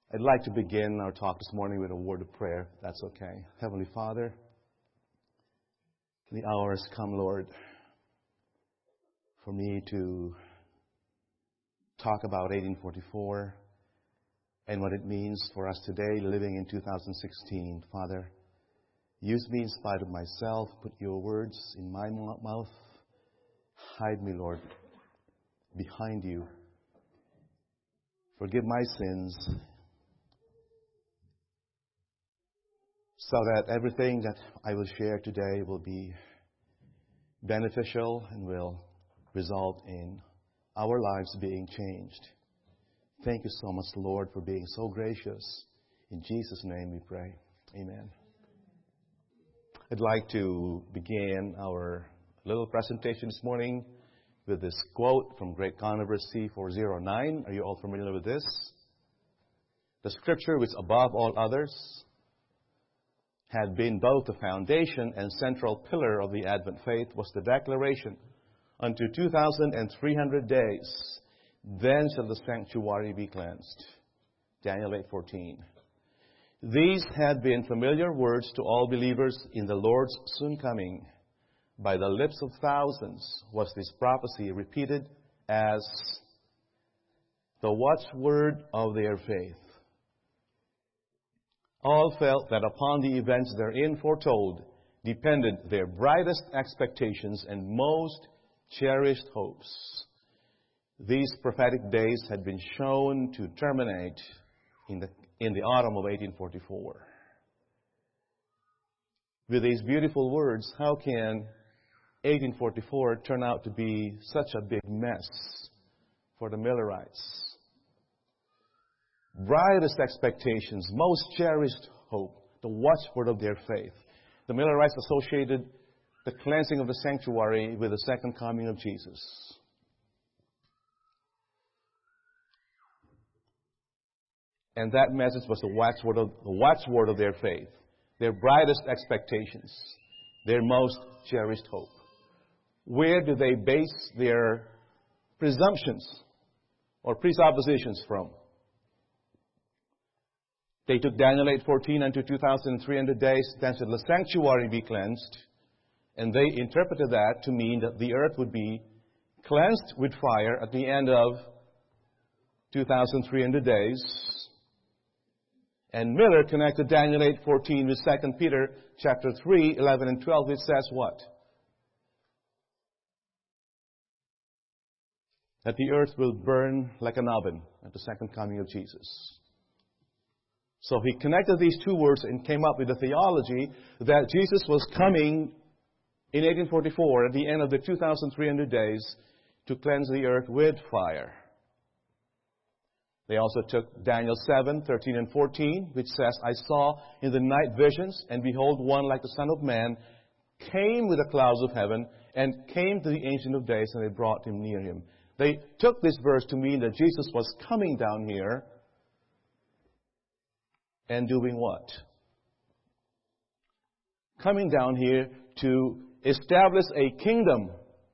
I'd like to begin our talk this morning with a word of prayer, if that's okay. Heavenly Father, the hour has come, Lord, for me to talk about 1844 and what it means for us today living in 2016. Father, use me in spite of myself. Put your words in my mouth. Hide me, Lord, behind you. Forgive my sins, so that everything that I will share today will be beneficial and will result in our lives being changed. Thank you so much, Lord, for being so gracious. In Jesus' name we pray. Amen. I'd like to begin our little presentation this morning with this quote from Great Controversy 409. Are you all familiar with this? The scripture which above all others had been both the foundation and central pillar of the Advent faith was the declaration, unto 2,300 days, then shall the sanctuary be cleansed. Daniel 8:14. These had been familiar words to all believers in the Lord's soon coming. By the lips of thousands was this prophecy repeated as the watchword of their faith. All felt that upon the events therein foretold depended their brightest expectations and most cherished hopes. These prophetic days had been shown to terminate in the autumn of 1844. With these beautiful words, how can 1844 turn out to be such a big mess for the Millerites? Brightest expectations, most cherished hope, the watchword of their faith. The Millerites associated the cleansing of the sanctuary with the second coming of Jesus. And that message was the watchword of their faith, their brightest expectations, their most cherished hope. Where do they base their presumptions or presuppositions from? They took Daniel 8:14 unto 2,300 days, then shall the sanctuary be cleansed. And they interpreted that to mean that the earth would be cleansed with fire at the end of 2,300 days. And Miller connected Daniel 8:14 with 2 Peter chapter 3, 11 and 12, which says what? That the earth will burn like an oven at the second coming of Jesus. So he connected these two words and came up with the theology that Jesus was coming in 1844 at the end of the 2,300 days to cleanse the earth with fire. They also took Daniel 7, 13 and 14, which says, I saw in the night visions, and behold, one like the Son of Man came with the clouds of heaven and came to the Ancient of Days, and they brought him near him. They took this verse to mean that Jesus was coming down here and doing what? Coming down here to establish a kingdom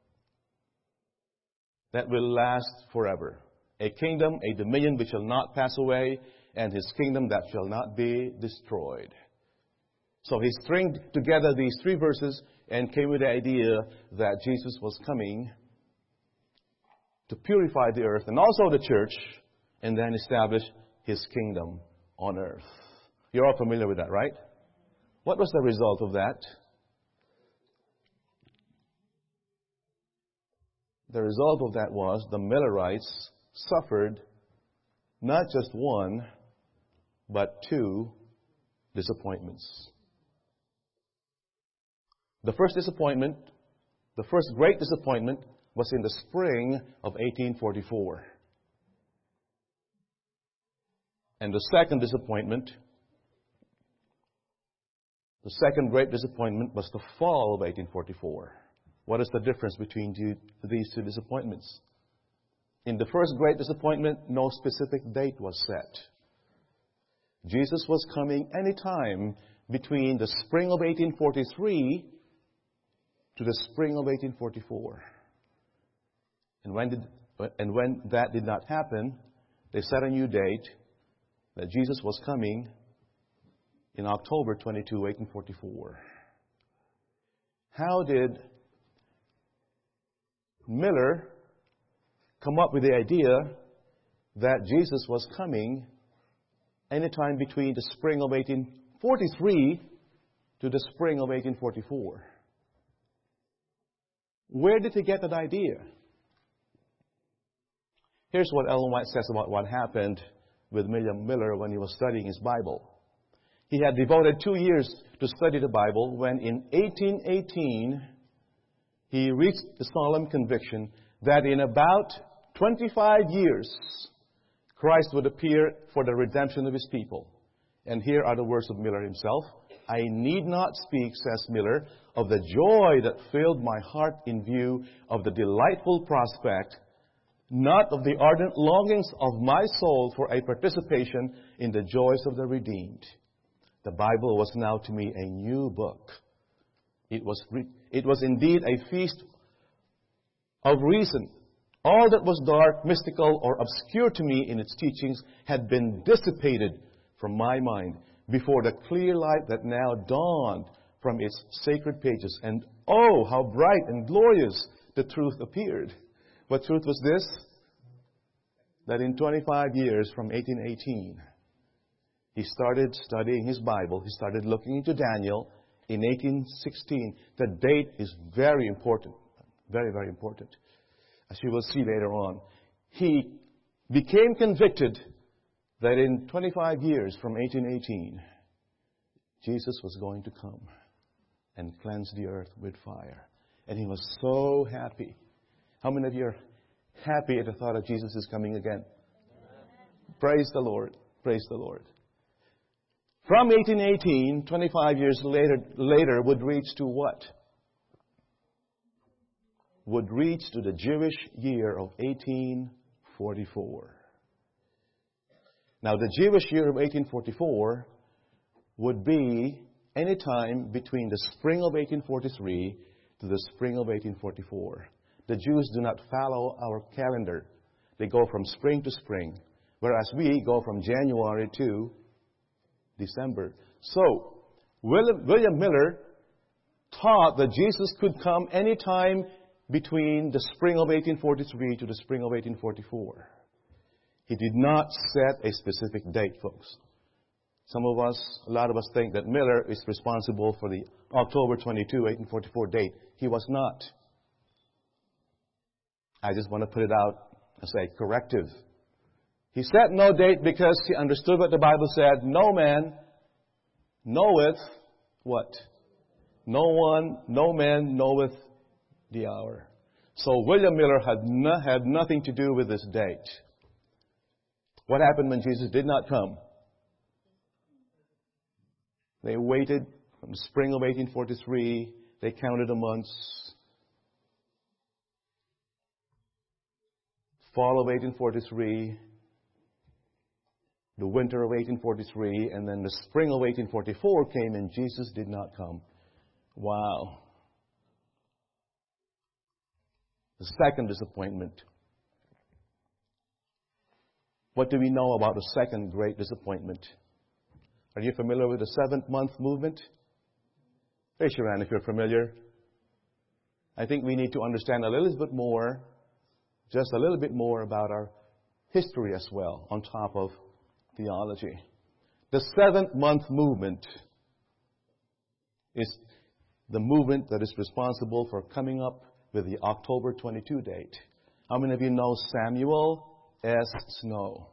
that will last forever. A kingdom, a dominion which shall not pass away, and his kingdom that shall not be destroyed. So he stringed together these three verses and came with the idea that Jesus was coming to purify the earth and also the church, and then establish his kingdom on earth. You're all familiar with that, right? What was the result of that? The result of that was the Millerites suffered not just one, but two disappointments. The first disappointment, the first great disappointment, was in the spring of 1844. And the second disappointment, the second great disappointment, was the fall of 1844. What is the difference between these two disappointments? In the first great disappointment, no specific date was set. Jesus was coming any time between the spring of 1843 to the spring of 1844. And when that did not happen, they set a new date, that Jesus was coming in October 22, 1844. How did Miller come up with the idea that Jesus was coming anytime between the spring of 1843 to the spring of 1844? Where did he get that idea? Here's what Ellen White says about what happened with William Miller when he was studying his Bible. He had devoted 2 years to study the Bible when in 1818 he reached the solemn conviction that in about 25 years Christ would appear for the redemption of His people. And here are the words of Miller himself. I need not speak, says Miller, of the joy that filled my heart in view of the delightful prospect, not of the ardent longings of my soul for a participation in the joys of the redeemed. The Bible was now to me a new book. It was indeed a feast of reason. All that was dark, mystical, or obscure to me in its teachings had been dissipated from my mind before the clear light that now dawned from its sacred pages. And oh, how bright and glorious the truth appeared. What truth was this? That in 25 years from 1818, he started studying his Bible. He started looking into Daniel in 1816. The date is very important. Very, very important. As you will see later on. He became convicted that in 25 years from 1818, Jesus was going to come and cleanse the earth with fire. And he was so happy. How many of you are happy at the thought of Jesus is coming again? Praise the Lord. Praise the Lord. From 1818, 25 years later would reach to what? Would reach to the Jewish year of 1844. Now, the Jewish year of 1844 would be any time between the spring of 1843 to the spring of 1844. The Jews do not follow our calendar. They go from spring to spring, whereas we go from January to December. So, William Miller taught that Jesus could come any time between the spring of 1843 to the spring of 1844. He did not set a specific date, folks. A lot of us think that Miller is responsible for the October 22, 1844 date. He was not. I just want to put it out as a corrective. He set no date because he understood what the Bible said. No man knoweth what? No man knoweth the hour. So William Miller had nothing to do with this date. What happened when Jesus did not come? They waited from the spring of 1843. They counted the months. Fall of 1843. The winter of 1843. And then the spring of 1844 came and Jesus did not come. Wow. The second disappointment. What do we know about the second great disappointment? Are you familiar with the 7th month movement? Raise your hand if you're familiar. I think we need to understand a little bit more, just a little bit more about our history as well, on top of theology. The 7th month movement is the movement that is responsible for coming up with the October 22 date. How many of you know Samuel S. Snow?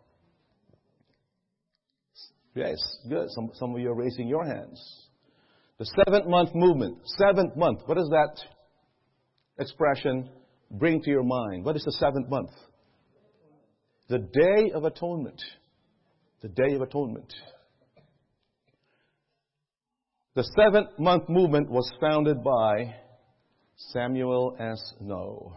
Yes, good. Some of you are raising your hands. The 7th month movement. 7th month. What does that expression bring to your mind? What is the 7th month? The Day of Atonement. The Day of Atonement. The 7th month movement was founded by Samuel S. Snow.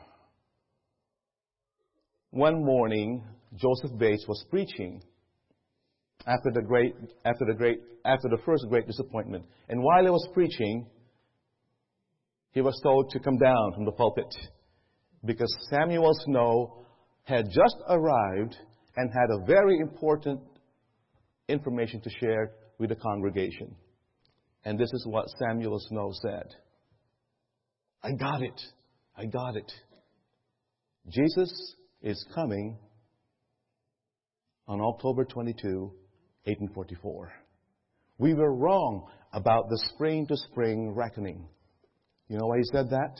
One morning, Joseph Bates was preaching after the first great disappointment. And while he was preaching, he was told to come down from the pulpit because Samuel Snow had just arrived and had a very important information to share with the congregation. And this is what Samuel Snow said. I got it. I got it. Jesus is coming on October 22, 1844. We were wrong about the spring-to-spring reckoning. You know why he said that?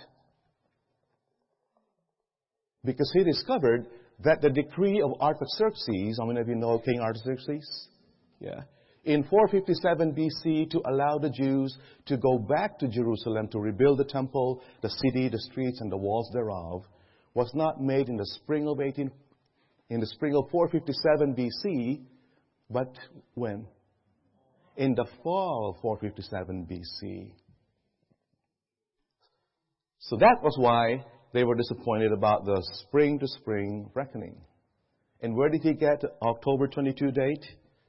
Because he discovered that the decree of Artaxerxes, how many of you know King Artaxerxes? Yeah. In 457 BC, to allow the Jews to go back to Jerusalem to rebuild the temple, the city, the streets, and the walls thereof, was not made in the spring of 457 BC, but when? In the fall of 457 BC. So that was why they were disappointed about the spring-to-spring reckoning. And where did he get the October 22 date?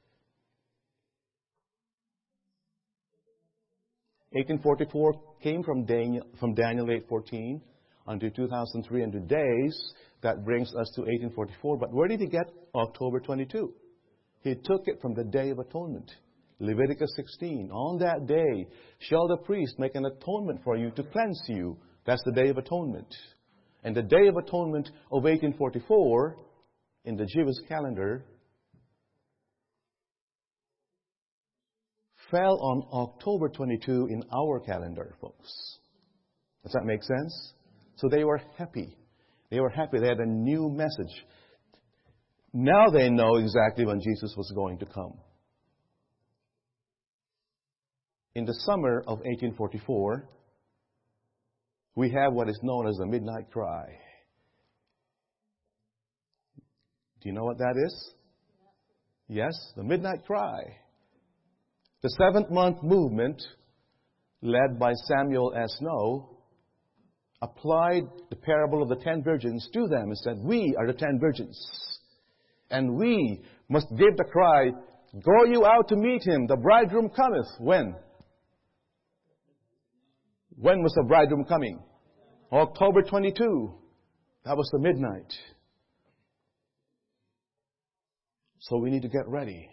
1844 came from Daniel 8:14 until 2,300 days. That brings us to 1844. But where did he get October 22? He took it from the Day of Atonement. Leviticus 16. On that day shall the priest make an atonement for you to cleanse you. That's the Day of Atonement. And the Day of Atonement of 1844 in the Jewish calendar fell on October 22 in our calendar, folks. Does that make sense? So they were happy. They were happy. They had a new message. Now they know exactly when Jesus was going to come. In the summer of 1844, we have what is known as the Midnight Cry. Do you know what that is? Yes, the Midnight Cry. The seventh-month movement, led by Samuel S. Snow, applied the parable of the 10 virgins to them and said, we are the 10 virgins. And we must give the cry, go you out to meet him, the bridegroom cometh. When? When was the bridegroom coming? October 22. That was the midnight. So we need to get ready.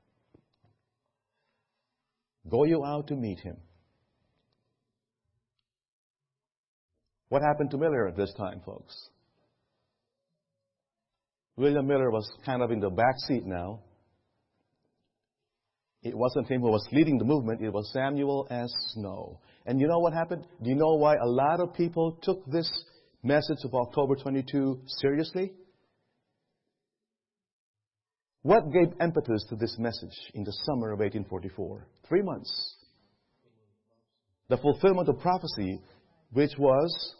Go you out to meet him. What happened to Miller at this time, folks? William Miller was kind of in the back seat now. It wasn't him who was leading the movement. It was Samuel S. Snow. And you know what happened? Do you know why a lot of people took this message of October 22 seriously? What gave impetus to this message in the summer of 1844? 3 months. The fulfillment of prophecy, which was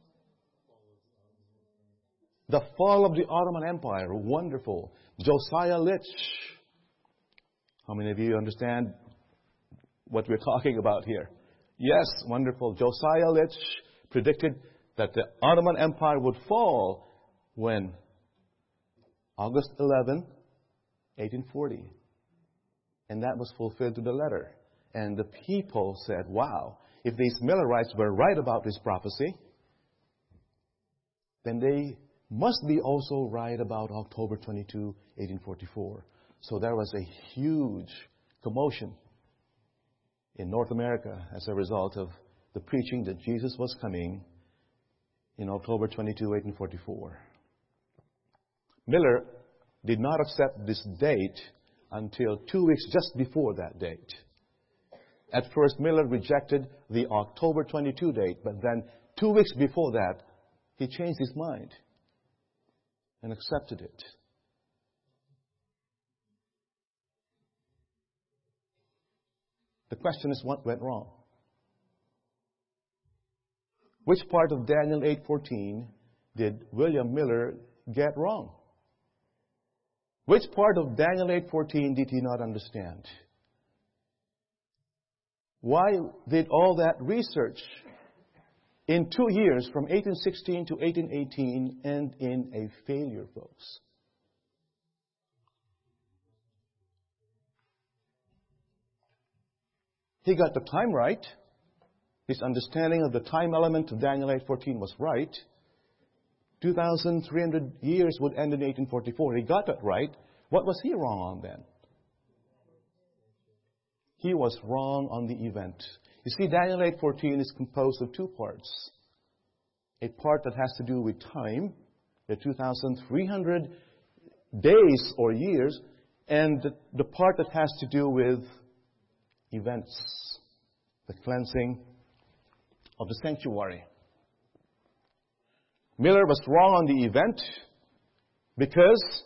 the fall of the Ottoman Empire. Wonderful. Josiah Litch. How many of you understand what we're talking about here? Yes, wonderful. Josiah Litch predicted that the Ottoman Empire would fall when? August 11, 1840. And that was fulfilled to the letter. And the people said, wow, if these Millerites were right about this prophecy, then they must be also right about October 22, 1844. So there was a huge commotion in North America as a result of the preaching that Jesus was coming in October 22, 1844. Miller did not accept this date until 2 weeks just before that date. At first, Miller rejected the October 22 date, but then 2 weeks before that, he changed his mind and accepted it. The question is, what went wrong? Which part of Daniel 8:14 did William Miller get wrong? Which part of Daniel 8:14 did he not understand? Why did all that research in 2 years, from 1816 to 1818, end in a failure, folks? He got the time right. His understanding of the time element of Daniel 8:14 was right. 2,300 years would end in 1844. He got that right. What was he wrong on then? he was wrong on the event. You see, Daniel 8:14 is composed of two parts. A part that has to do with time, the 2,300 days or years, and the part that has to do with events, the cleansing of the sanctuary. Miller was wrong on the event because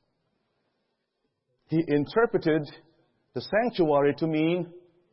he interpreted the sanctuary to mean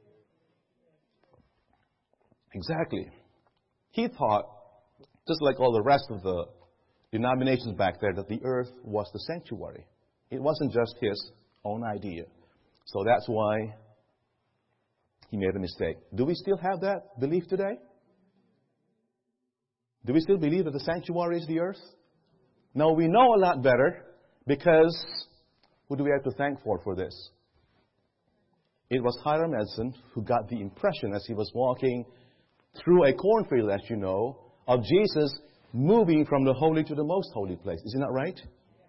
exactly. He thought, just like all the rest of the denominations back there, that the earth was the sanctuary. It wasn't just his own idea. So that's why he made a mistake. Do we still have that belief today? Do we still believe that the sanctuary is the earth? No, we know a lot better because who do we have to thank for this? It was Hiram Edson who got the impression as he was walking through a cornfield, as you know, of Jesus moving from the holy to the most holy place. Isn't that right?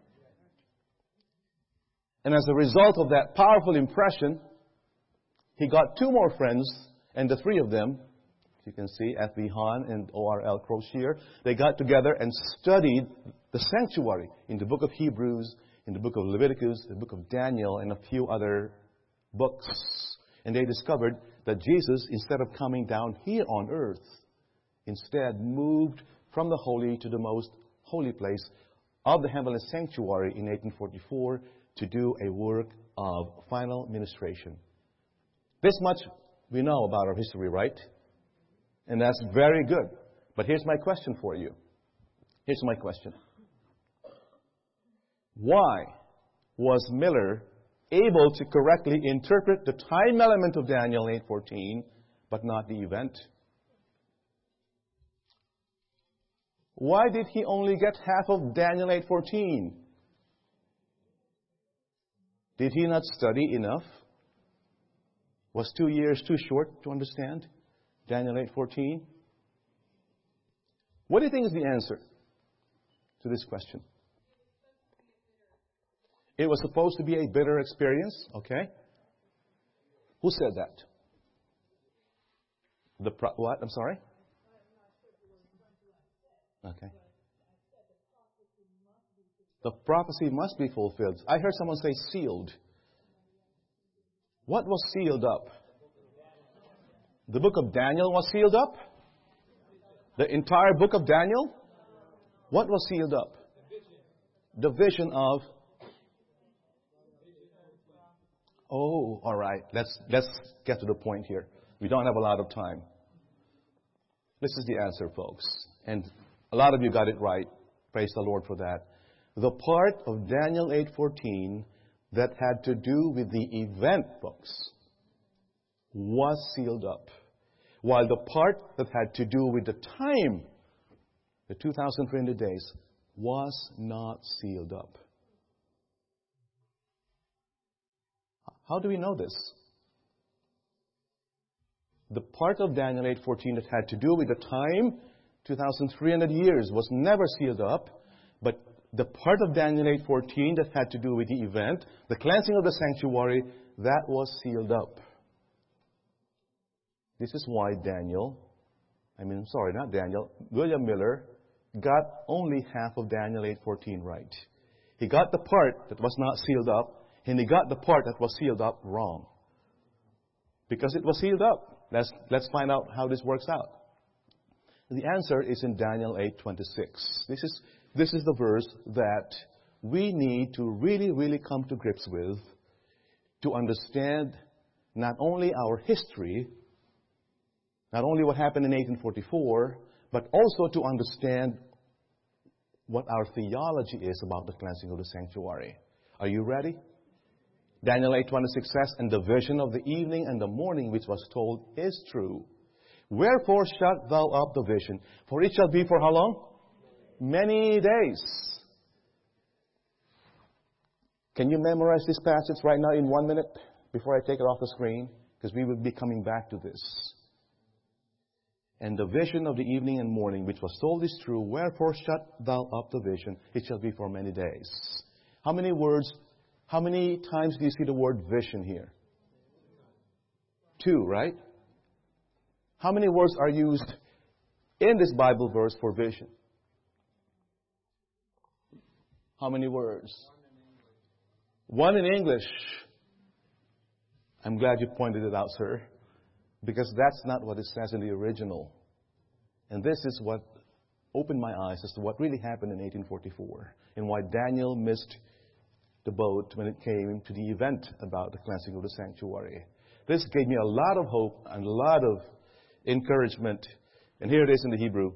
And as a result of that powerful impression, he got two more friends, and the three of them, you can see, F.B. Hahn and O.R.L. Crosier, they got together and studied the sanctuary in the book of Hebrews, in the book of Leviticus, the book of Daniel, and a few other books. And they discovered that Jesus, instead of coming down here on earth, instead moved from the holy to the most holy place of the heavenly sanctuary in 1844 to do a work of final ministration. This much we know about our history, right? And that's very good. But here's my question for you. Here's my question. Why was Miller able to correctly interpret the time element of Daniel 8:14, but not the event? Why did he only get half of Daniel 8:14? Did he not study enough? Was 2 years too short to understand Daniel 8:14? What do you think is the answer to this question? It was supposed to be a bitter experience, okay? Who said that? What? I'm sorry? Okay. The prophecy must be fulfilled. I heard someone say sealed. What was sealed up? The book of Daniel was sealed up? The entire book of Daniel? What was sealed up? The vision of... Oh, all right. Let's get to the point here. We don't have a lot of time. This is the answer, folks. And a lot of you got it right. Praise the Lord for that. The part of Daniel 8:14 that had to do with the event, folks, was sealed up. While the part that had to do with the time, the 2,300 days, was not sealed up. How do we know this? The part of Daniel 8:14 that had to do with the time, 2,300 years, was never sealed up. But the part of Daniel 8:14 that had to do with the event, the cleansing of the sanctuary, that was sealed up. This is why William Miller got only half of Daniel 8:14 right. He got the part that was not sealed up, and he got the part that was sealed up wrong. Because it was sealed up. Let's find out how this works out. The answer is in Daniel 8:26. This is the verse that we need to really come to grips with to understand not only our history, not only what happened in 1844, but also to understand what our theology is about the cleansing of the sanctuary. Are you ready? Daniel 8:26 says, "And the vision of the evening and the morning which was told is true. Wherefore shut thou up the vision? For it shall be for how long? Many days." Can you memorize this passage right now in 1 minute before I take it off the screen? Because we will be coming back to this. "And the vision of the evening and morning which was told is true. Wherefore shut thou up the vision? It shall be for many days." How many times do you see the word vision here? 2, right? How many words are used in this Bible verse for vision? How many words? 1 in English. I'm glad you pointed it out, sir, because that's not what it says in the original. And this is what opened my eyes as to what really happened in 1844 and why Daniel missed the boat when it came to the event about the cleansing of the sanctuary. This gave me a lot of hope and a lot of encouragement. And here it is in the Hebrew.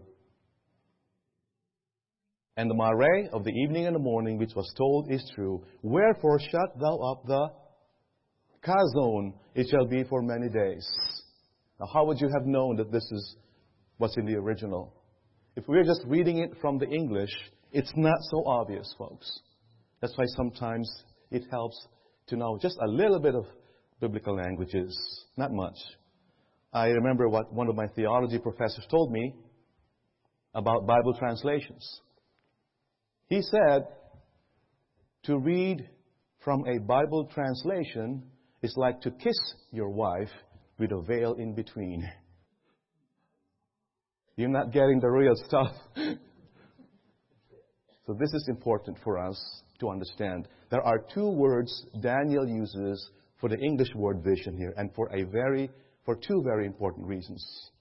And the mare of the evening and the morning, which was told, is true. Wherefore shut thou up the chazon, it shall be for many days. Now, how would you have known that this is what's in the original? If we're just reading it from the English, it's not so obvious, folks. That's why sometimes it helps to know just a little bit of biblical languages. Not much. I remember what one of my theology professors told me about Bible translations. He said, to read from a Bible translation is like to kiss your wife with a veil in between. You're not getting the real stuff. So this is important for us to understand. There are 2 words Daniel uses for the English word vision here, and for 2 very important reasons.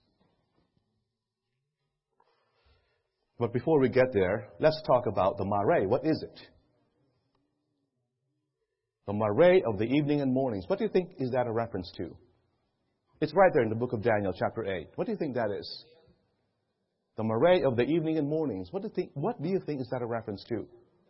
But before we get there, let's talk about the mare. What is it? The mare of the evening and mornings. What do you think is that a reference to? It's right there in the book of Daniel, chapter 8. What do you think that is? The mare of the evening and mornings. What do you think is that a reference to?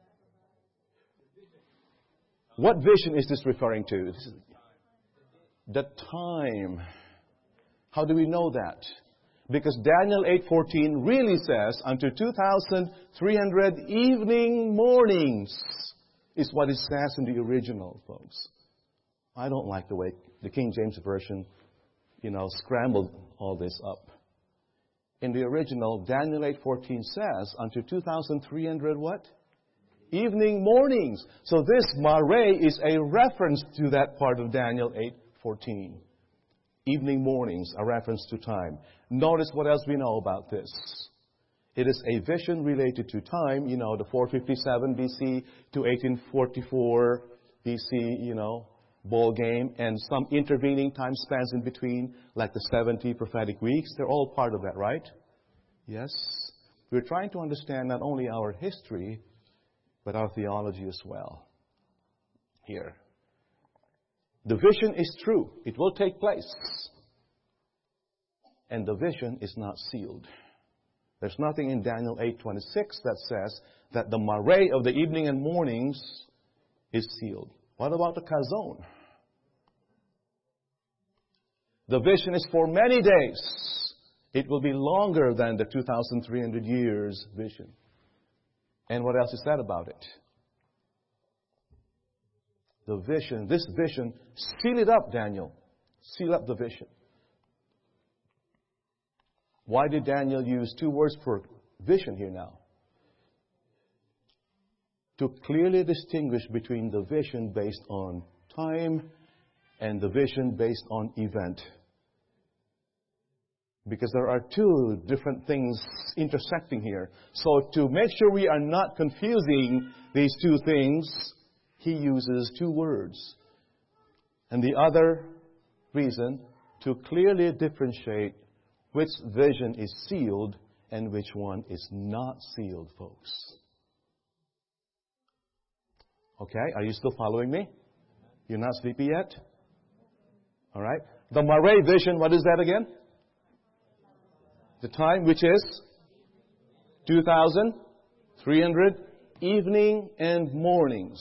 What vision is this referring to? The time. How do we know that? Because Daniel 8:14 really says, unto 2,300 evening mornings is what it says in the original, folks. I don't like the way the King James Version, scrambled all this up. In the original, Daniel 8:14 says, unto 2,300 what? Evening mornings. So this mare is a reference to that part of Daniel 8:14. Evening mornings, a reference to time. Notice what else we know about this. It is a vision related to time, the 457 BC to 1844 BC, ball game, and some intervening time spans in between, like the 70 prophetic weeks. They're all part of that, right? Yes. We're trying to understand not only our history, but our theology as well. Here. The vision is true. It will take place. And the vision is not sealed. There's nothing in Daniel 8:26 that says that the mare of the evening and mornings is sealed. What about the chazon? The vision is for many days. It will be longer than the 2,300 years vision. And what else is said about it? The vision, this vision, seal it up, Daniel. Seal up the vision. Why did Daniel use 2 words for vision here now? To clearly distinguish between the vision based on time and the vision based on event. Because there are 2 different things intersecting here. So to make sure we are not confusing these 2 things, he uses 2 words. And the other reason, to clearly differentiate which vision is sealed and which one is not sealed, folks. Okay, are you still following me? You're not sleepy yet? All right. The mare vision, what is that again? The time, which is 2,300 evening and mornings.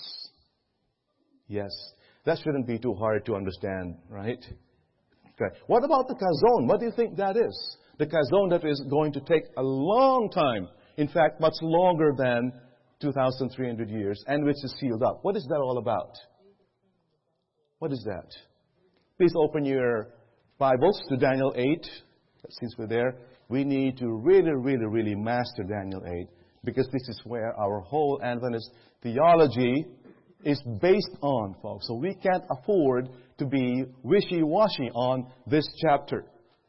Yes, that shouldn't be too hard to understand, right? Okay. What about the chazon? What do you think that is? The chazon that is going to take a long time. In fact, much longer than 2,300 years, and which is sealed up. What is that all about? What is that? Please open your Bibles to Daniel 8. Since we're there, we need to really master Daniel 8, because this is where our whole Adventist theology is based on, folks. So we can't afford to be wishy-washy on this chapter.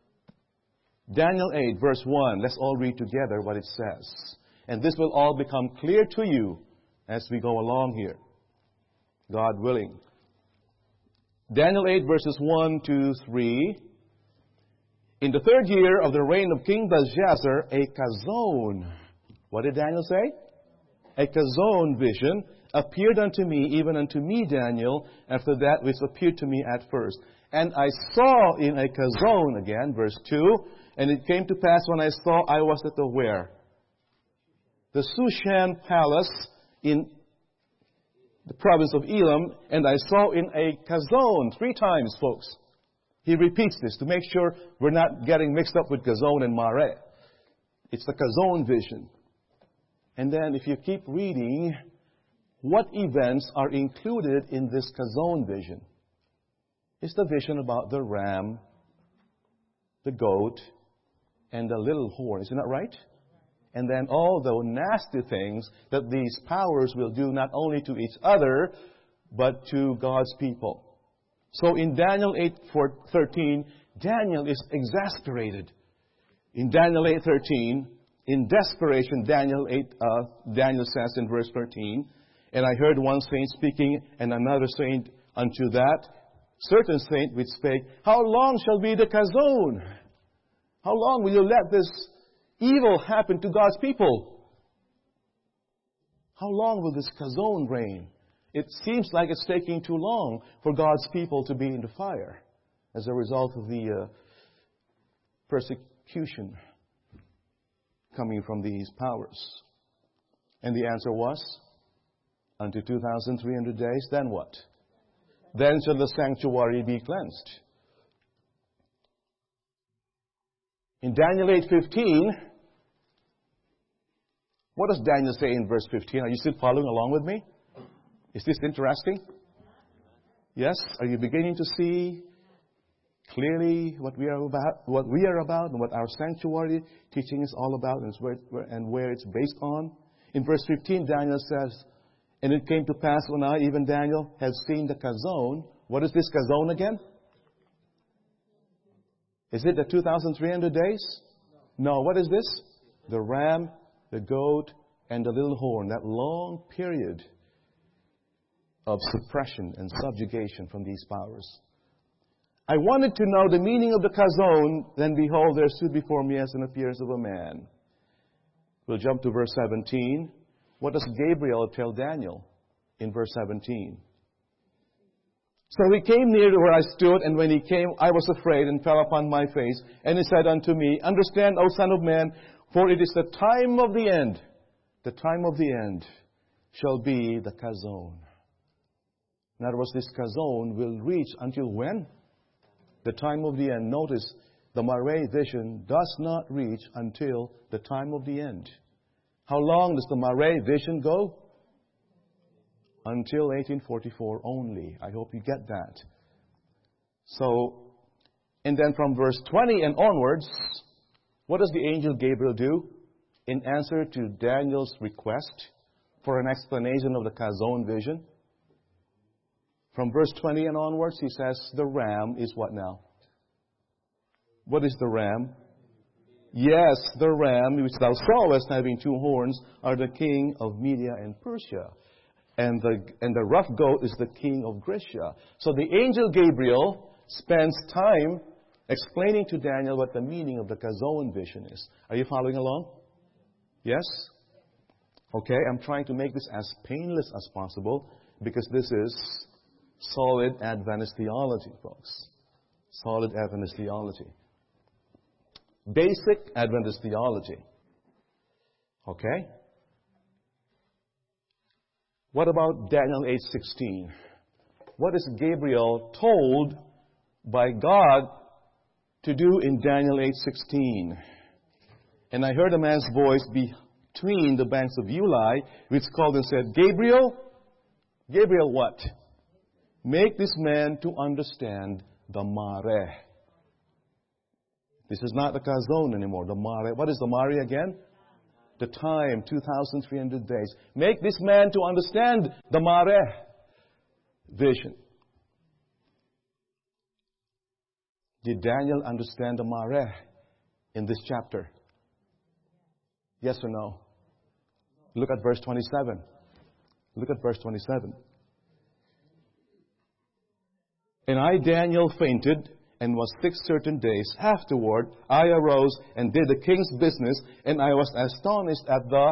Daniel 8, verse 1. Let's all read together what it says. And this will all become clear to you as we go along here, God willing. Daniel 8, verses 1 to 3. In the third year of the reign of King Belshazzar, a Kazon. What did Daniel say? A Kazon vision appeared unto me, even unto me, Daniel, after that which appeared to me at first. And I saw in a Kazon, again, verse 2, and it came to pass when I saw, I was at the where? The Shushan palace in the province of Elam, and I saw in a Kazon, 3 times, folks. He repeats this to make sure we're not getting mixed up with Kazon and Mare. It's the Kazon vision. And then if you keep reading, what events are included in this Kazon vision? It's the vision about the ram, the goat, and the little horn. Isn't that right? And then all the nasty things that these powers will do not only to each other, but to God's people. So in Daniel 8:13, Daniel is exasperated. In Daniel 8:13, in desperation, Daniel says in verse 13, and I heard one saint speaking, and another saint unto that certain saint which spake, how long shall be the Kazon? How long will you let this evil happen to God's people? How long will this Kazon reign? It seems like it's taking too long for God's people to be in the fire as a result of the persecution coming from these powers. And the answer was, unto 2,300 days, then what? Then shall the sanctuary be cleansed. In Daniel 8:15, what does Daniel say in verse 15? Are you still following along with me? Is this interesting? Yes? Are you beginning to see clearly what we are about, and what our sanctuary teaching is all about, and where it's based on? In verse 15, Daniel says, and it came to pass when I, even Daniel, had seen the Kazon. What is this Kazon again? Is it the 2,300 days? No. What is this? The ram, the goat, and the little horn. That long period of suppression and subjugation from these powers. I wanted to know the meaning of the Kazon. Then behold, there stood before me as an appearance of a man. We'll jump to verse 17. What does Gabriel tell Daniel in verse 17? So he came near to where I stood, and when he came, I was afraid and fell upon my face. And he said unto me, understand, O Son of Man, for it is the time of the end. The time of the end shall be the Kazon. In other words, this Kazon will reach until when? The time of the end. Notice, the Mare vision does not reach until the time of the end. How long does the Mare vision go? Until 1844 only. I hope you get that. So, and then from verse 20 and onwards, what does the angel Gabriel do? In answer to Daniel's request for an explanation of the Kazon vision, from verse 20 and onwards, he says, the ram is what now? What is the ram? Yes, the ram, which thou sawest having 2 horns, are the king of Media and Persia. And the rough goat is the king of Grecia. So the angel Gabriel spends time explaining to Daniel what the meaning of the Kazon vision is. Are you following along? Yes? Okay, I'm trying to make this as painless as possible because this is solid Adventist theology, folks. Solid Adventist theology. Basic Adventist theology. Okay? What about Daniel 8:16? What is Gabriel told by God to do in Daniel 8:16? And I heard a man's voice between the banks of Ulai, which called and said, Gabriel, Gabriel what? Make this man to understand the Mare. This is not the Kazon anymore, the Mare. What is the Mare again? The time, 2,300 days. Make this man to understand the Mare. vision. Did Daniel understand the Mareh in this chapter? Yes or no? Look at verse 27. Look at verse 27. And I, Daniel, fainted and was sick certain days. Afterward, I arose and did the king's business, and I was astonished at the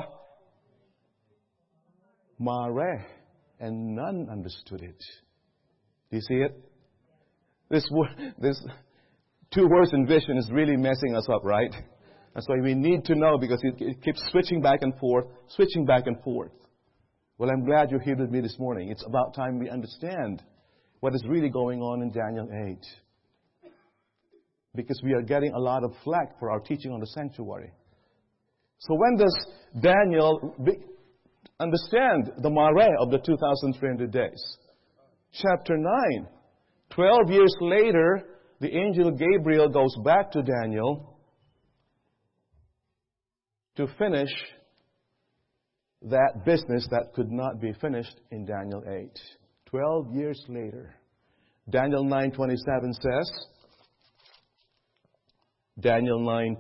Mareh, and none understood it. Do you see it? This two words in vision is really messing us up, right? That's why we need to know, because it keeps switching back and forth, switching back and forth. Well, I'm glad you're here with me this morning. It's about time we understand what is really going on in Daniel 8. Because we are getting a lot of flack for our teaching on the sanctuary. So when does Daniel understand the Mareh of the 2,300 days? Chapter 9. 12 years later, the angel Gabriel goes back to Daniel to finish that business that could not be finished in Daniel 8. 12 years later. Daniel 9:27 says, Daniel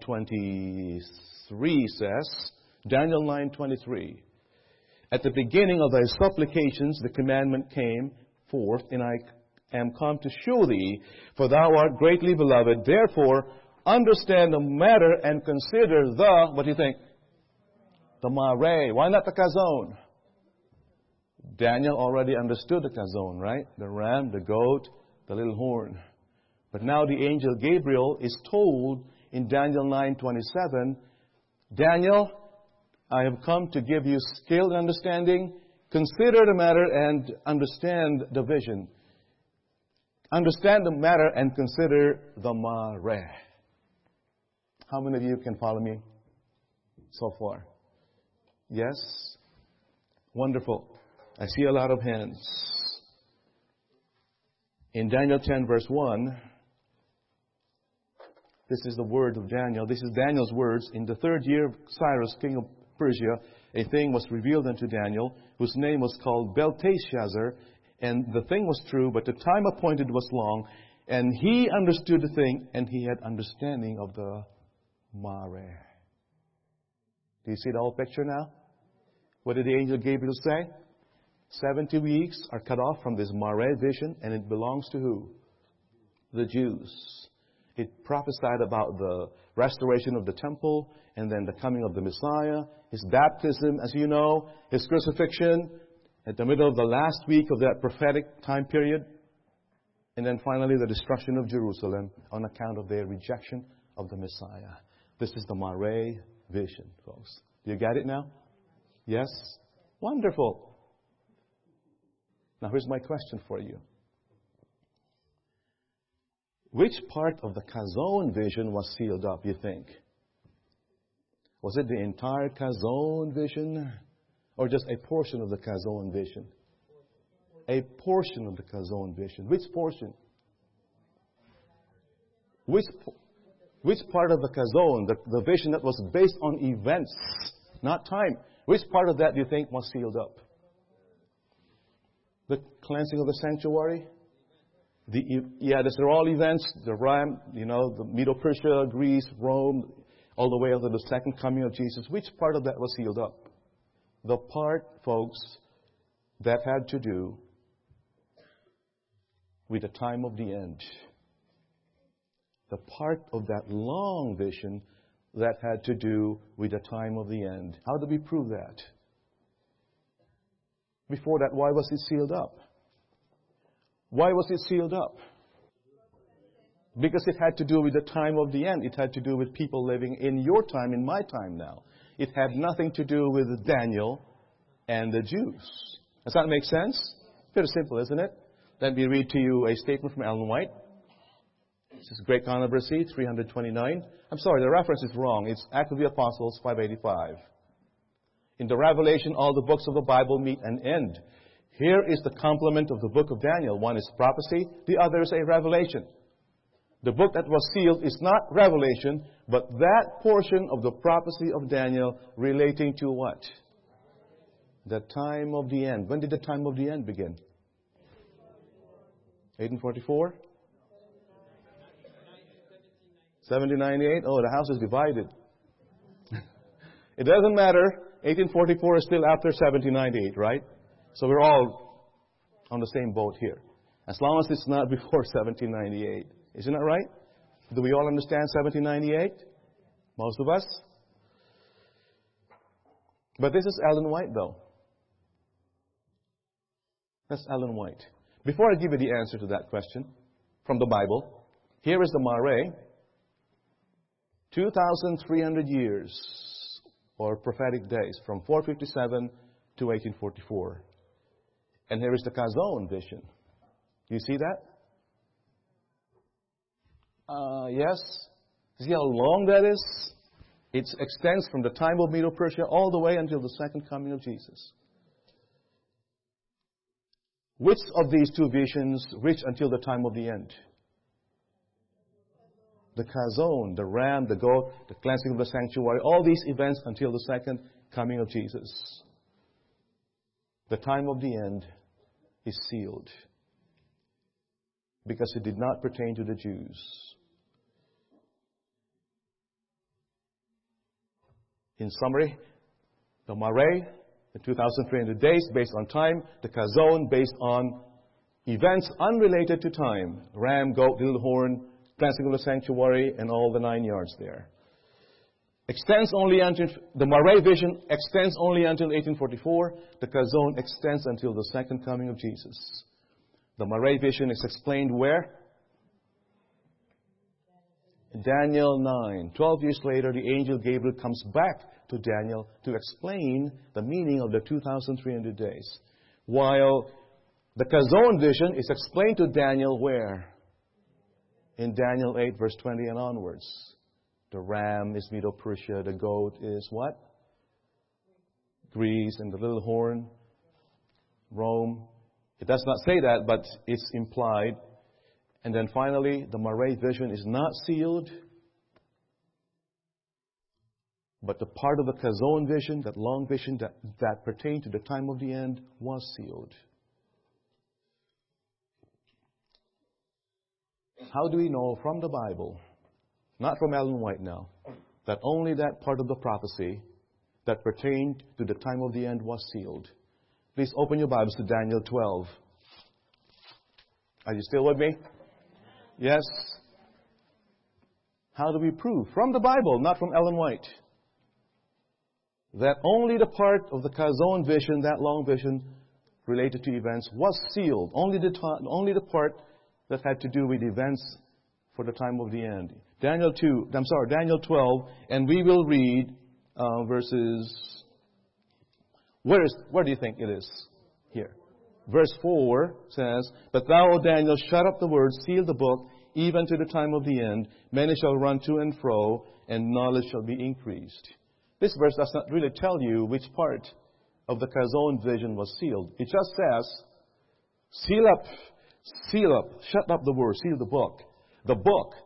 9:23 says, Daniel 9:23, at the beginning of thy supplications the commandment came forth, and I am come to shew thee, for thou art greatly beloved. Therefore, understand the matter and consider the, what do you think? The Mareh. Why not the Kazon? Daniel already understood the Kazon, right? The ram, the goat, the little horn. But now the angel Gabriel is told in Daniel 9:27, Daniel, I have come to give you skill and understanding. Consider the matter and understand the vision. Understand the matter and consider the Mareh. How many of you can follow me so far? Yes? Wonderful. I see a lot of hands. In Daniel 10 verse 1, this is the word of Daniel. This is Daniel's words. In the 3rd year of Cyrus, king of Persia, a thing was revealed unto Daniel, whose name was called Belteshazzar. And the thing was true, but the time appointed was long. And he understood the thing, and he had understanding of the Mareh. Do you see the whole picture now? What did the angel Gabriel say? 70 weeks are cut off from this Mareh vision, and it belongs to who? The Jews. It prophesied about the restoration of the temple, and then the coming of the Messiah, His baptism, as you know, His crucifixion, at the middle of the last week of that prophetic time period, and then finally the destruction of Jerusalem on account of their rejection of the Messiah. This is the Mareh vision, folks. Do you get it now? Yes? Wonderful. Now here's my question for you. Which part of the Kazon vision was sealed up, you think? Was it the entire Kazon vision? Or just a portion of the Kazon vision? A portion of the Kazon vision. Which portion? Which part of the Kazon, the vision that was based on events, not time, which part of that do you think was sealed up? The cleansing of the sanctuary? These are all events. The ram, the Medo-Persia, Greece, Rome, all the way up to the second coming of Jesus. Which part of that was sealed up? The part, folks, that had to do with the time of the end. The part of that long vision that had to do with the time of the end. How do we prove that? Before that, why was it sealed up? Why was it sealed up? Because it had to do with the time of the end. It had to do with people living in your time, in my time now. It had nothing to do with Daniel and the Jews. Does that make sense? Very simple, isn't it? Let me read to you a statement from Ellen White. This is Great Controversy, 329. I'm sorry, the reference is wrong. It's Acts of the Apostles, 585. In the Revelation, all the books of the Bible meet an end. Here is the complement of the book of Daniel. One is prophecy, the other is a revelation. The book that was sealed is not Revelation, but that portion of the prophecy of Daniel relating to what? The time of the end. When did the time of the end begin? 1844? 1798? Oh, the house is divided. It doesn't matter. 1844 is still after 1798, right? So we're all on the same boat here. As long as it's not before 1798. Isn't that right? Do we all understand 1798? Most of us? But this is Ellen White, though. That's Ellen White. Before I give you the answer to that question from the Bible, here is the Mare. 2,300 years or prophetic days from 457 to 1844. And here is the Kazon vision. You see that? Yes. See how long that is? It extends from the time of Medo-Persia all the way until the second coming of Jesus. Which of these two visions reach until the time of the end? The Kazon, the ram, the goat, the cleansing of the sanctuary, all these events until the second coming of Jesus. The time of the end is sealed because it did not pertain to the Jews. In summary, the Mare, the 2,300 days based on time, the Kazon based on events unrelated to time, ram, goat, little horn, cleansing of the sanctuary, and all the 9 yards there. Extends only until the Mare vision extends only until 1844. The Kazon extends until the second coming of Jesus. The Mare vision is explained where? Daniel 9. 12 years later, the angel Gabriel comes back to Daniel to explain the meaning of the 2,300 days. While the Kazon vision is explained to Daniel where? In Daniel 8, verse 20 and onwards. The ram is Medo-Persia. The goat is what? Greece. And the little horn, Rome. It does not say that, but it's implied. And then finally, the Mare vision is not sealed. But the part of the Kazon vision, that long vision that pertained to the time of the end, was sealed. How do we know from the Bible, not from Ellen White now, that only that part of the prophecy that pertained to the time of the end was sealed? Please open your Bibles to Daniel 12. Are you still with me? Yes? How do we prove? From the Bible, not from Ellen White, that only the part of the Kazon vision, that long vision related to events, was sealed. Only the part that had to do with events for the time of the end. Daniel 12, and we will read verses. Where do you think it is? Here. Verse 4 says, "But thou, O Daniel, shut up the words, seal the book, even to the time of the end. Many shall run to and fro, and knowledge shall be increased." This verse does not really tell you which part of the Kazon vision was sealed. It just says, seal up, shut up the word, seal the book. The book.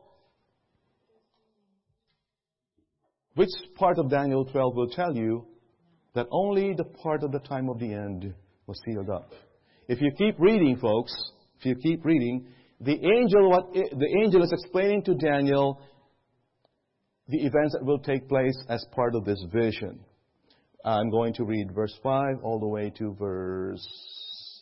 Which part of Daniel 12 will tell you that only the part of the time of the end was sealed up. If you keep reading, folks, the angel is explaining to Daniel the events that will take place as part of this vision. I'm going to read verse 5 all the way to verse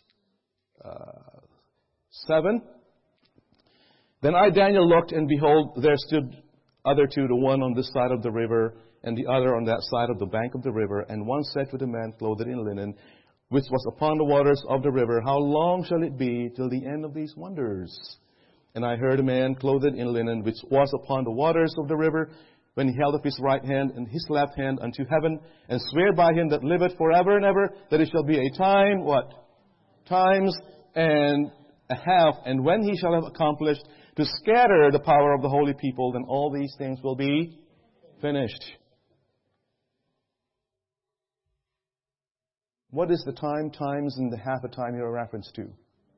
7. "Then I, Daniel, looked, and behold, there stood other two, the one on this side of the river, and the other on that side of the bank of the river. And one said to the man clothed in linen, which was upon the waters of the river, How long shall it be till the end of these wonders? And I heard a man clothed in linen, which was upon the waters of the river, when he held up his right hand and his left hand unto heaven, and sware by him that liveth forever and ever, that it shall be a time," what? "Times and a half, and when he shall have accomplished to scatter the power of the holy people, then all these things will be finished." What is the time, times, and the half a time you're a reference to?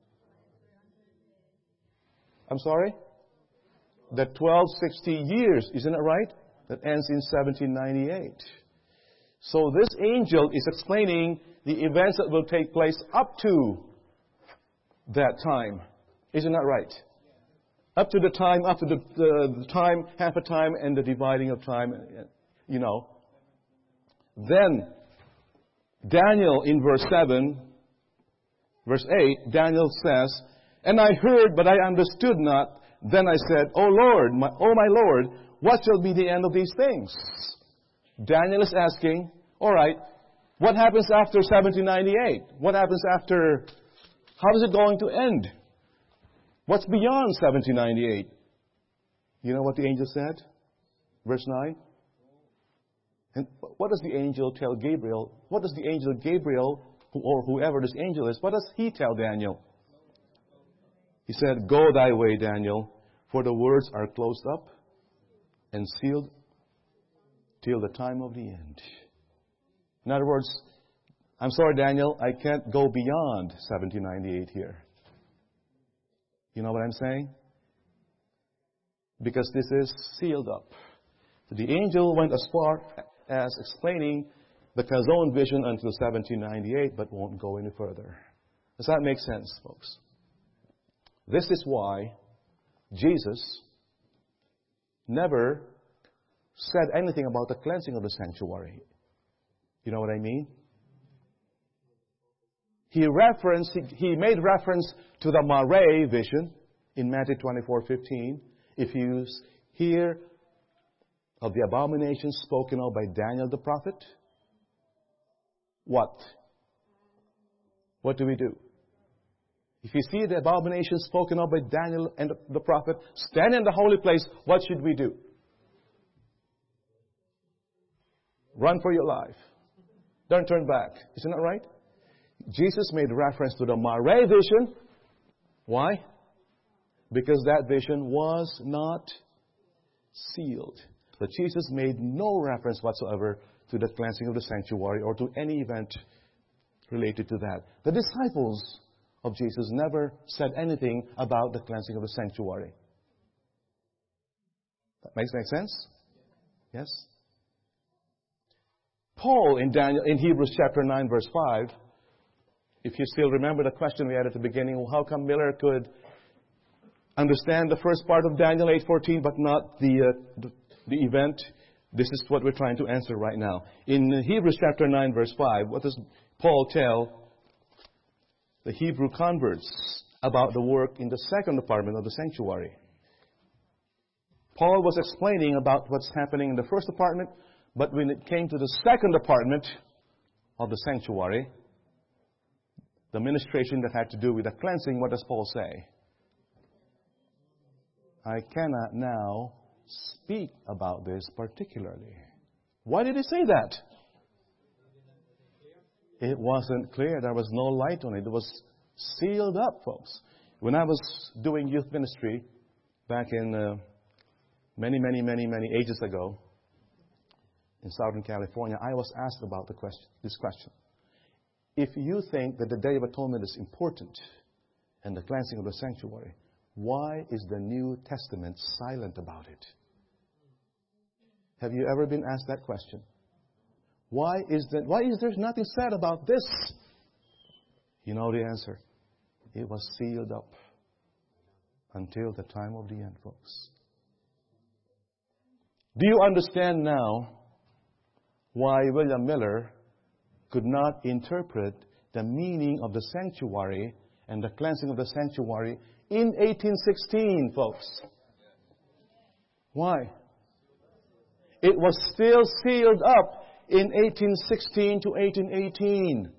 I'm sorry? The 1260 years, isn't it right? That ends in 1798. So this angel is explaining the events that will take place up to that time. Isn't that right? Up to the time, half a time, and the dividing of time, you know. Then, Daniel in verse 7, verse 8, Daniel says, "And I heard, but I understood not. Then I said, O Lord, my Lord, what shall be the end of these things?" Daniel is asking, all right, what happens after 1798? What happens after, how is it going to end? What's beyond 1798? You know what the angel said? Verse 9. And what does the angel tell Gabriel? What does the angel Gabriel, or whoever this angel is, what does he tell Daniel? He said, "Go thy way, Daniel, for the words are closed up and sealed till the time of the end." In other words, I'm sorry, Daniel, I can't go beyond 1798 here. You know what I'm saying? Because this is sealed up. The angel went as far as explaining the Chazon vision until 1798, but won't go any further. Does that make sense, folks? This is why Jesus never said anything about the cleansing of the sanctuary. You know what I mean? He made reference to the Mare vision in Matthew 24:15. If you hear of the abomination spoken of by Daniel the prophet, what? What do we do? If you see the abomination spoken of by Daniel and the prophet, stand in the holy place, what should we do? Run for your life. Don't turn back. Isn't that right? Jesus made reference to the Mare vision. Why? Because that vision was not sealed. But Jesus made no reference whatsoever to the cleansing of the sanctuary or to any event related to that. The disciples of Jesus never said anything about the cleansing of the sanctuary. That makes sense? Yes? Paul in Hebrews chapter 9 verse 5, if you still remember the question we had at the beginning, how come Miller could understand the first part of Daniel 8:14 but not the event? This is what we're trying to answer right now. In Hebrews chapter 9 verse 5, what does Paul tell the Hebrew converts about the work in the second department of the sanctuary? Paul was explaining about what's happening in the first department, but when it came to the second department of the sanctuary, the ministration that had to do with the cleansing, what does Paul say? I cannot now speak about this particularly. Why did he say that? It wasn't clear. There was no light on it. It was sealed up, folks. When I was doing youth ministry back in many ages ago in Southern California, I was asked about this question. If you think that the Day of Atonement is important and the cleansing of the sanctuary, why is the New Testament silent about it? Have you ever been asked that question? Why is there nothing said about this? You know the answer. It was sealed up until the time of the end, folks. Do you understand now why William Miller could not interpret the meaning of the sanctuary and the cleansing of the sanctuary in 1816, folks? Why? It was still sealed up in 1816 to 1818.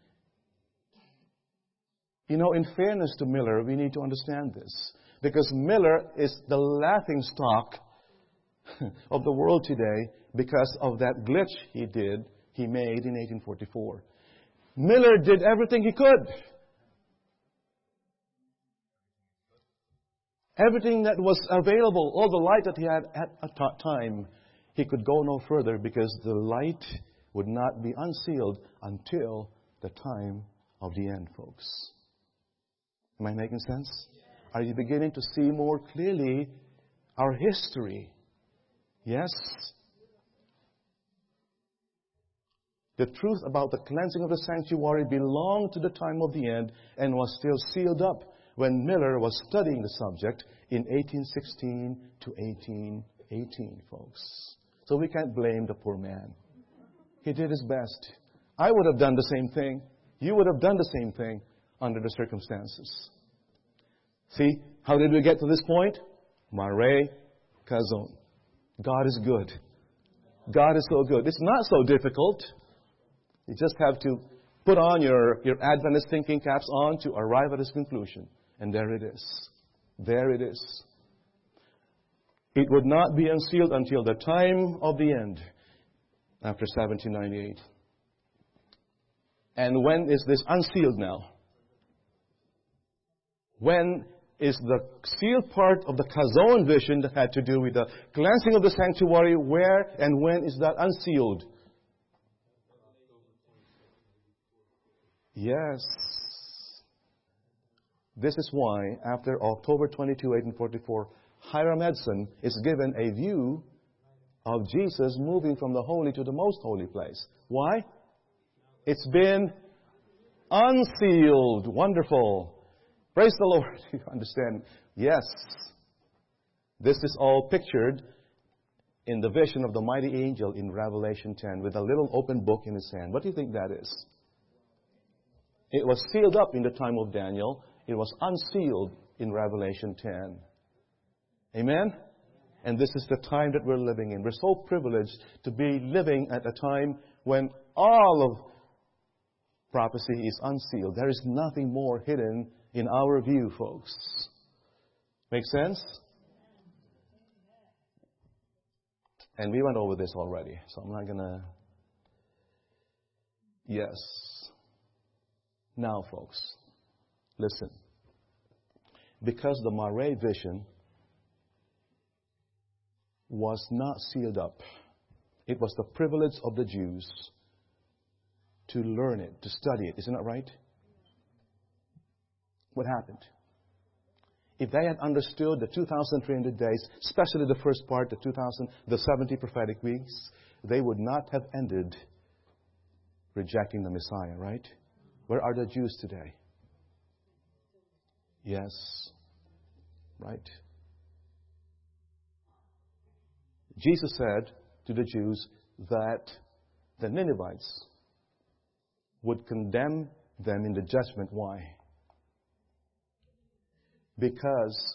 You know, in fairness to Miller, we need to understand this. Because Miller is the laughingstock of the world today because of that glitch he made in 1844. Miller did everything he could. Everything that was available, all the light that he had at a time, he could go no further because the light would not be unsealed until the time of the end, folks. Am I making sense? Are you beginning to see more clearly our history? Yes? The truth about the cleansing of the sanctuary belonged to the time of the end and was still sealed up when Miller was studying the subject in 1816 to 1818, folks. So we can't blame the poor man. He did his best. I would have done the same thing. You would have done the same thing under the circumstances. See, how did we get to this point? Mare Kazon. God is good. God is so good. It's not so difficult. You just have to put on your Adventist thinking caps on to arrive at this conclusion. And there it is. There it is. It would not be unsealed until the time of the end, after 1798. And when is this unsealed now? When is the sealed part of the Kazon vision that had to do with the cleansing of the sanctuary? Where and when is that unsealed? Yes. This is why, after October 22, 1844, Hiram Edson is given a view of Jesus moving from the holy to the most holy place. Why? It's been unsealed. Wonderful. Praise the Lord. You understand? Yes. This is all pictured in the vision of the mighty angel in Revelation 10 with a little open book in his hand. What do you think that is? It was sealed up in the time of Daniel. It was unsealed in Revelation 10. Amen? And this is the time that we're living in. We're so privileged to be living at a time when all of prophecy is unsealed. There is nothing more hidden in our view, folks. Make sense? And we went over this already, so I'm not going to... Yes. Now, folks, listen. Because the Mare vision was not sealed up, it was the privilege of the Jews to learn it, to study it. Isn't that right? What happened? If they had understood the 2,300 days, especially the first part, the 70 prophetic weeks, they would not have ended rejecting the Messiah, right? Where are the Jews today? Yes. Right? Jesus said to the Jews that the Ninevites would condemn them in the judgment. Why? Because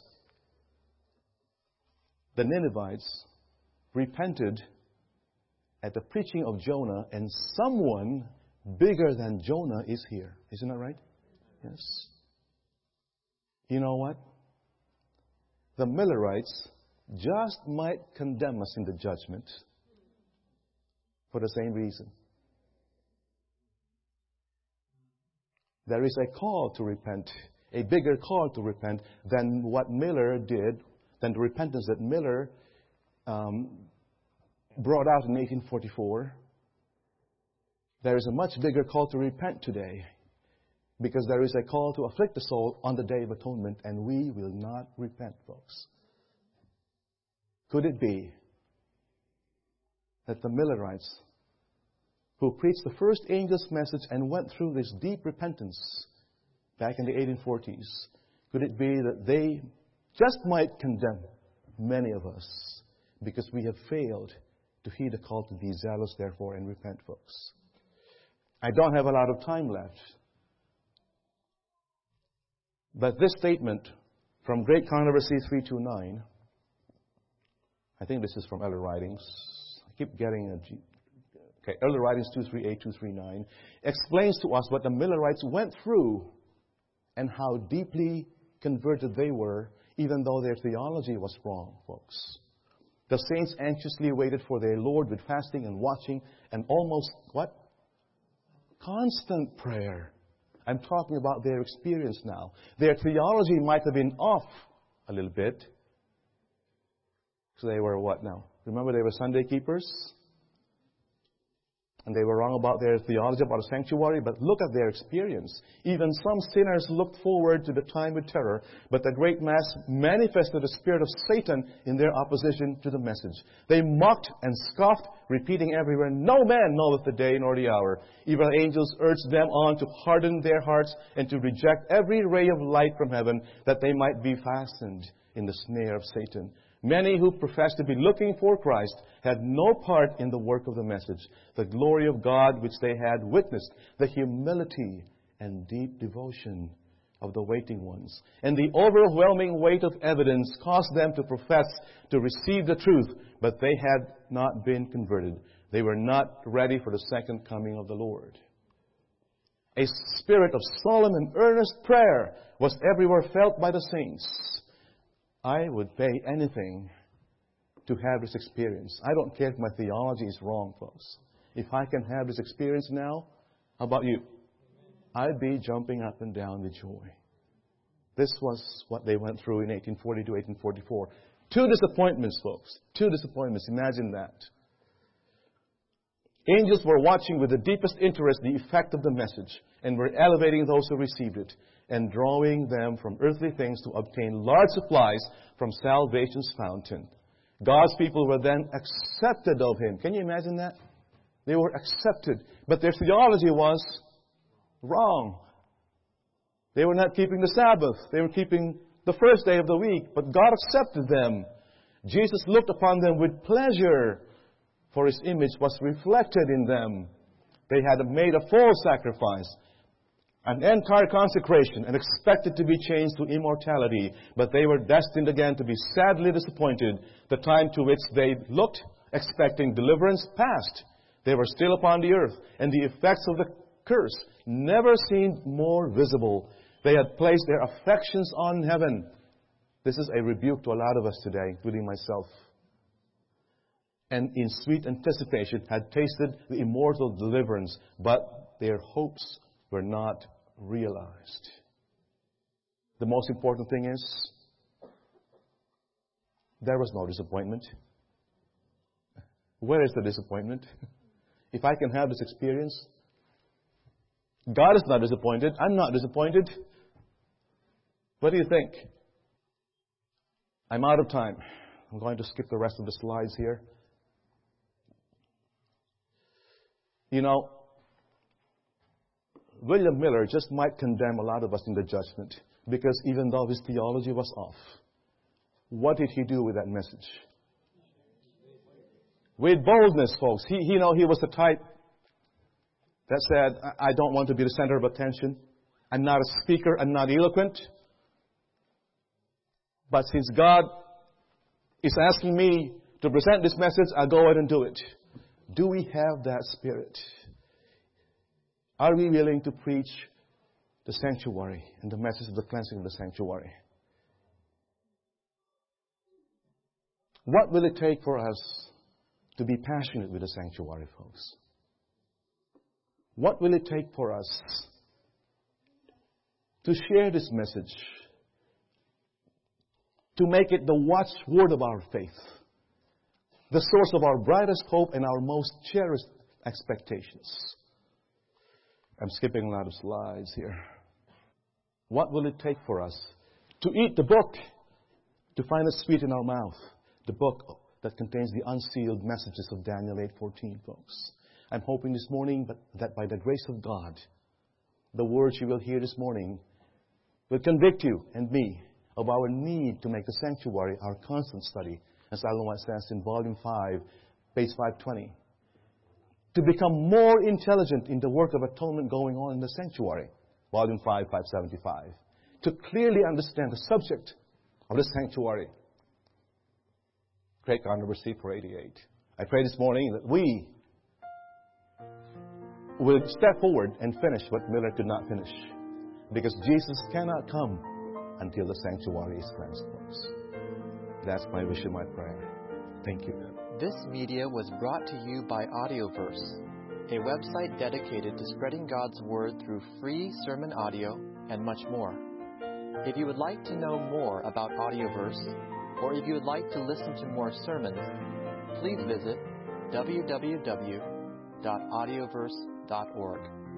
the Ninevites repented at the preaching of Jonah, and someone bigger than Jonah is here. Isn't that right? Yes. You know what? The Millerites just might condemn us in the judgment for the same reason. There is a call to repent, a bigger call to repent than what Miller did, than the repentance that Miller brought out in 1844. There is a much bigger call to repent today, because there is a call to afflict the soul on the Day of Atonement, and we will not repent, folks. Could it be that the Millerites, who preached the first angel's message and went through this deep repentance back in the 1840s, could it be that they just might condemn many of us because we have failed to heed the call to be zealous, therefore, and repent, folks? I don't have a lot of time left. But this statement from Great Controversy 329, I think this is from Elder Writings. I keep getting Elder Writings 238, 239, explains to us what the Millerites went through and how deeply converted they were, even though their theology was wrong, folks. The saints anxiously waited for their Lord with fasting and watching and almost, constant prayer. I'm talking about their experience now. Their theology might have been off a little bit. So they were what now? Remember, they were Sunday keepers? And they were wrong about their theology about a sanctuary, but look at their experience. Even some sinners looked forward to the time with terror, but the great mass manifested the spirit of Satan in their opposition to the message. They mocked and scoffed, repeating everywhere, "No man knoweth the day nor the hour." Evil angels urged them on to harden their hearts and to reject every ray of light from heaven, that they might be fastened in the snare of Satan. Many who professed to be looking for Christ had no part in the work of the message. The glory of God which they had witnessed, the humility and deep devotion of the waiting ones, and the overwhelming weight of evidence caused them to profess to receive the truth, but they had not been converted. They were not ready for the second coming of the Lord. A spirit of solemn and earnest prayer was everywhere felt by the saints. I would pay anything to have this experience. I don't care if my theology is wrong, folks. If I can have this experience now, how about you? I'd be jumping up and down with joy. This was what they went through in 1842, 1844. 2 disappointments, folks. 2 disappointments. Imagine that. Angels were watching with the deepest interest the effect of the message, and were elevating those who received it, and drawing them from earthly things to obtain large supplies from salvation's fountain. God's people were then accepted of Him. Can you imagine that? They were accepted, but their theology was wrong. They were not keeping the Sabbath. They were keeping the first day of the week, but God accepted them. Jesus looked upon them with pleasure, for His image was reflected in them. They had made a full sacrifice, an entire consecration, and expected to be changed to immortality. But they were destined again to be sadly disappointed. The time to which they looked, expecting deliverance, passed. They were still upon the earth, and the effects of the curse never seemed more visible. They had placed their affections on heaven. This is a rebuke to a lot of us today, including myself. And in sweet anticipation had tasted the immortal deliverance, but their hopes were not realized. The most important thing is, there was no disappointment. Where is the disappointment? If I can have this experience, God is not disappointed. I'm not disappointed. What do you think? I'm out of time. I'm going to skip the rest of the slides here. You know, William Miller just might condemn a lot of us in the judgment, because even though his theology was off, what did he do with that message? With boldness, folks. He was the type that said, I don't want to be the center of attention. I'm not a speaker. I'm not eloquent. But since God is asking me to present this message, I'll go ahead and do it. Do we have that spirit? Are we willing to preach the sanctuary and the message of the cleansing of the sanctuary? What will it take for us to be passionate with the sanctuary, folks? What will it take for us to share this message, to make it the watchword of our faith, the source of our brightest hope and our most cherished expectations? I'm skipping a lot of slides here. What will it take for us to eat the book, to find it sweet in our mouth, the book that contains the unsealed messages of Daniel 8:14, folks? I'm hoping this morning that by the grace of God, the words you will hear this morning will convict you and me of our need to make the sanctuary our constant study, as Ellen White says in Volume 5, page 520. To become more intelligent in the work of atonement going on in the sanctuary, Volume 5, 575. To clearly understand the subject of the sanctuary, Craig Gardner, number C488. I pray this morning that we will step forward and finish what Miller could not finish. Because Jesus cannot come until the sanctuary is cleansed, folks. That's my wish and my prayer. Thank you. This media was brought to you by Audioverse, a website dedicated to spreading God's Word through free sermon audio and much more. If you would like to know more about Audioverse, or if you would like to listen to more sermons, please visit www.audioverse.org. www.audioverse.org.